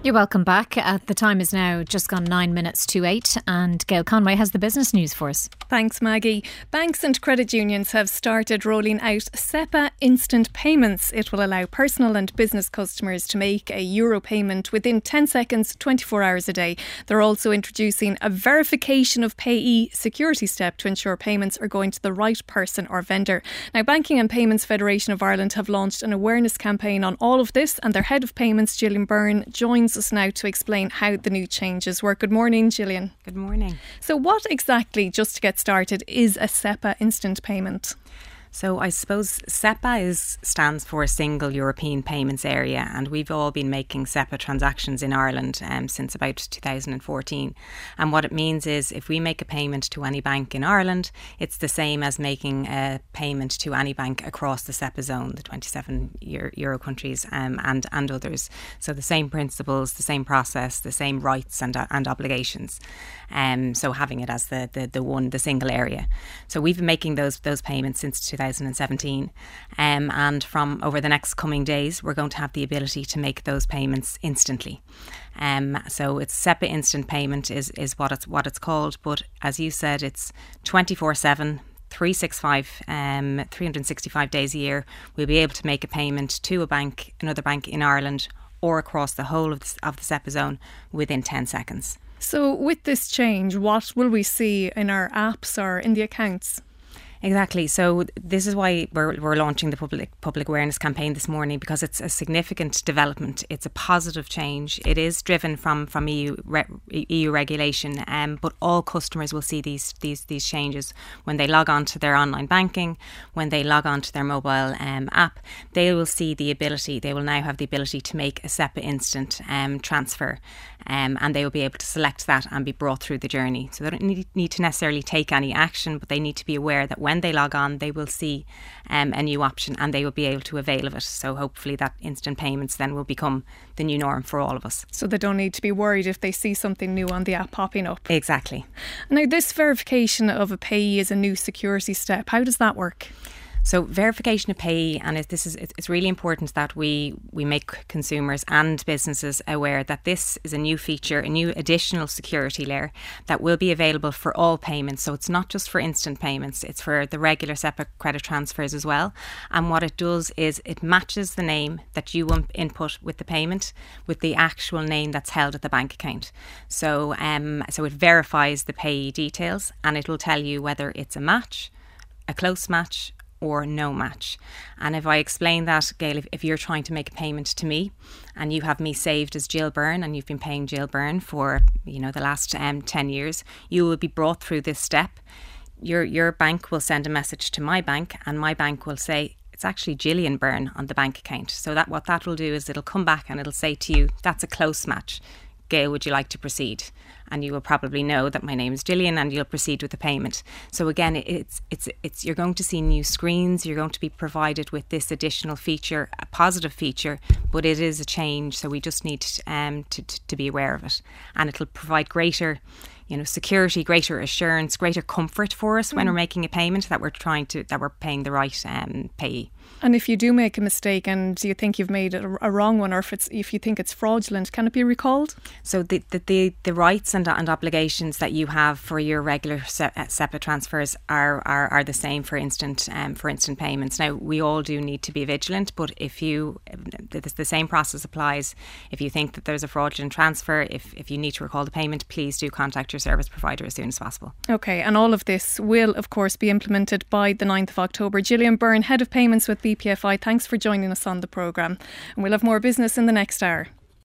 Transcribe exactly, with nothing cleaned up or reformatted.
You're welcome back. Uh, the time is now just gone nine minutes to eight, and Gail Conway has the business news for us. Thanks, Maggie. Banks and credit unions have started rolling out SEPA instant payments. It will allow personal and business customers to make a euro payment within ten seconds, twenty-four hours a day. They're also introducing a verification of payee security step to ensure payments are going to the right person or vendor. Now, Banking and Payments Federation of Ireland have launched an awareness campaign on all of this, and their head of payments, Gillian Byrne, joins us now to explain how the new changes work. Good morning, Gillian. Good morning. So what exactly, just to get started, is a SEPA instant payment? So I suppose SEPA is, stands for Single European Payments Area, and we've all been making SEPA transactions in Ireland um, since about two thousand fourteen. And what it means is if we make a payment to any bank in Ireland, it's the same as making a payment to any bank across the SEPA zone, the twenty-seven Euro, Euro countries um, and, and others. So the same principles, the same process, the same rights and, uh, and obligations. Um, so having it as the, the, the one, the single area. So we've been making those those payments since two thousand seventeen, um, and from over the next coming days we're going to have the ability to make those payments instantly. Um, so it's SEPA instant payment is, is what it's what it's called, but as you said, it's twenty-four seven, three sixty-five, um, three hundred sixty-five days a year. We'll be able to make a payment to a bank, another bank in Ireland or across the whole of the, of the SEPA zone within ten seconds. So with this change, what will we see in our apps or in the accounts? Exactly. So this is why we're, we're launching the public public awareness campaign this morning, because it's a significant development. It's a positive change. It is driven from from E U re, E U regulation, um, but all customers will see these these these changes when they log on to their online banking, when they log on to their mobile um, app. They will see the ability. They will now have the ability to make a SEPA instant um, transfer, um, and they will be able to select that and be brought through the journey. So they don't need, need to necessarily take any action, but they need to be aware that when When they log on, they will see um, a new option and they will be able to avail of it. So hopefully that instant payments then will become the new norm for all of us. So they don't need to be worried if they see something new on the app popping up. Exactly. Now, this verification of a payee is a new security step. How does that work? So verification of payee, and it, this is it's really important that we we make consumers and businesses aware that this is a new feature, a new additional security layer that will be available for all payments. So it's not just for instant payments, it's for the regular SEPA credit transfers as well. And what it does is it matches the name that you input with the payment with the actual name that's held at the bank account. So um so it verifies the payee details, and it will tell you whether it's a match, a close match, or no match. And if I explain that, Gail, if, if you're trying to make a payment to me and you have me saved as Jill Byrne and you've been paying Jill Byrne for, you know, the last um, ten years, you will be brought through this step. Your your bank will send a message to my bank, and my bank will say, it's actually Gillian Byrne on the bank account. So that what that will do is it'll come back and it'll say to you, that's a close match. Gail, would you like to proceed? And you will probably know that my name is Gillian, and you'll proceed with the payment. So again, it's it's it's you're going to see new screens. You're going to be provided with this additional feature, a positive feature, but it is a change. So we just need um, to, to to be aware of it, and it'll provide greater, you know, security, greater assurance, greater comfort for us mm. when we're making a payment that we're trying to that we're paying the right um, payee. And if you do make a mistake and you think you've made a, a wrong one, or if it's if you think it's fraudulent, can it be recalled? So the the the, the rights and, and obligations that you have for your regular SEPA transfers are, are are the same for instant um, for instant payments. Now we all do need to be vigilant, but if you the, the same process applies. If you think that there's a fraudulent transfer, if if you need to recall the payment, please do contact your service provider as soon as possible. Okay, and all of this will of course be implemented by the ninth of October. Gillian Byrne, Head of Payments with B P F I, thanks for joining us on the programme. And we'll have more business in the next hour.